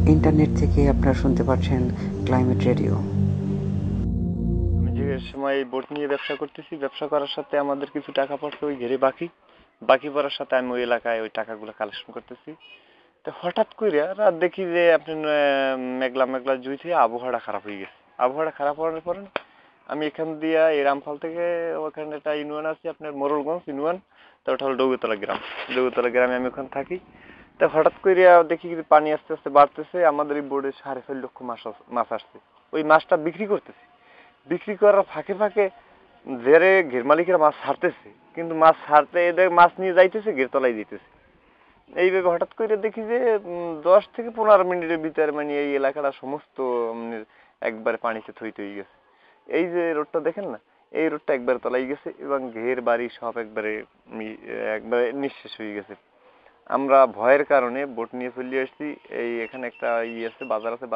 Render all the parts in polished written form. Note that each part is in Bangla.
ইন্টারনেট থেকে আপনারা শুনতে পাচ্ছেন ক্লাইমেট রেডিও। আমি যে সময় বোট নিয়ে ব্যবসা করতেছি, ব্যবসা করার সাথে আমাদের কিছু টাকা পড়ছে ওই ঘেরে বাকি পড়ার সাথে আমি ওই এলাকায় ওই টাকাগুলো কালেকশন করতেছি। তো হঠাৎ করে রাত দেখি যে আপনি মেঘলা মেঘলা জুই থেকে আবহাওয়াটা খারাপ হয়ে গেছে। আবহাওয়াটা খারাপ হওয়ার পরে আমি এখান দিয়ে এই রামফল থেকে ওখানে একটা ইউনিয়ন আছে আপনার মোরলগঞ্জ ইউনিয়ন, তো ওটা হলো ডৌগতলা গ্রাম। ডৌগতলা গ্রামে আমি ওখানে থাকি। তা হঠাৎ করে দেখি পানি আস্তে আস্তে বাড়তেছে, আমাদের এই বোর্ডে 4.5 লক্ষ মাছ আসছে। ওই মাছটা বিক্রি করতেছি, বিক্রি করার ফাঁকে ফাঁকে জেরে ঘের মালিকেরা মাছ ছাড়তেছে, কিন্তু মাছ ছাড়তে এদের মাছ নিয়ে যাইতেছে ঘের তলায় দিতেছে। এইভাবে হঠাৎ করে দেখি যে 10 থেকে 15 মিনিটের ভিতরে মানে এই এলাকাটা সমস্ত একবারে পানিতে থই থই গেছে। এই যে রোডটা দেখেন না, এই রোডটা একবারে তলাই গেছে এবং ঘের বাড়ি সব একবারে একবারে নিঃশেষ হয়ে গেছে। আমরা ভয়ের কারণে বোট নিয়ে চলে আসছি। এই এখানে একটা আছে, বাজার আছে,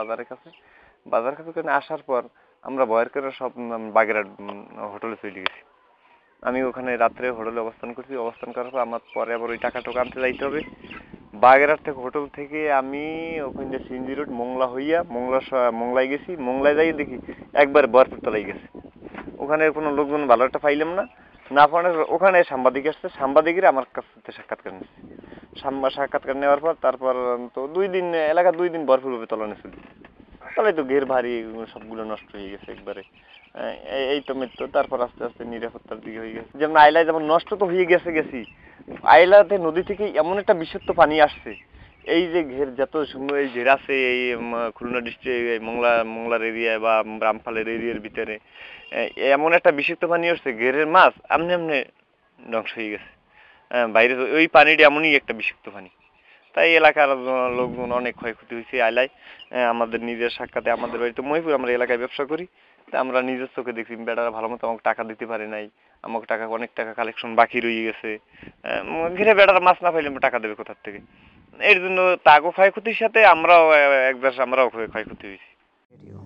বাজার কাছে আসার পর আমরা ভয়ের কারণে সব বাগেরহাট হোটেলে চলে গেছি। আমি ওখানে রাত্রে হোটেলে অবস্থান করছি। অবস্থান করার পর আমার পরে আবার ওই টাকা টোকা আনতে যাইতে হবে। বাগেরহাট থেকে হোটেল থেকে আমি ওখানে সিএনজি রোড মোংলা হইয়া মোংলায় গেছি। মোংলায় যাই দেখি একবার বরফের তলায় গেছে। ওখানে কোনো লোকজন ভালো একটা পাইলাম না। না পাওয়ার ওখানে সাংবাদিক আসছে, সাংবাদিকেরা আমার কাছে সাক্ষাৎকার নিচ্ছে। সাক্ষাৎকার নেওয়ার পর তারপর তো 2 দিন এলাকা 2 দিন বরফের তলানো ছিল। তাহলে তো ঘের ভারী সবগুলো নষ্ট হয়ে গেছে একবারে। এই তো মৃত্যু। তারপর আস্তে আস্তে নিরাপত্তার দিকে হয়ে গেছে। যেমন আইলায় যেমন নষ্ট তো হয়ে গেছি, আইলাতে নদী থেকে এমন একটা বিষাক্ত পানি আসছে। এই যে ঘের যত সময় এই ঘের আছে এই খুলনা ডিস্ট্রিক্ট মোংলার এরিয়ায় বা রামপালের এরিয়ার ভিতরে এমন একটা বিষাক্ত পানি আসছে, ঘেরের মাছ আমনে আমনে ধ্বংস হয়ে গেছে। বাইরে ওই পানিটা এমনই একটা বিষাক্ত পানি। তাই এলাকার লোকজন অনেক ক্ষয়ক্ষতি হয়েছে আইলায়। আমাদের নিজের সাক্ষাতে আমাদের বাড়িতে মহিপুর, আমরা এলাকায় ব্যবসা করি। তা আমরা নিজের চোখে দেখি বেটারা ভালো মতো আমাকে টাকা দিতে পারে নাই। আমাকে অনেক টাকা কালেকশন বাকি রয়ে গেছে। ঘিরে বেটারা মাছ না পাইলে টাকা দেবে কোথার থেকে? এর জন্য তাগো ক্ষয়ক্ষতির সাথে আমরাও ক্ষয়ক্ষতি হয়েছি।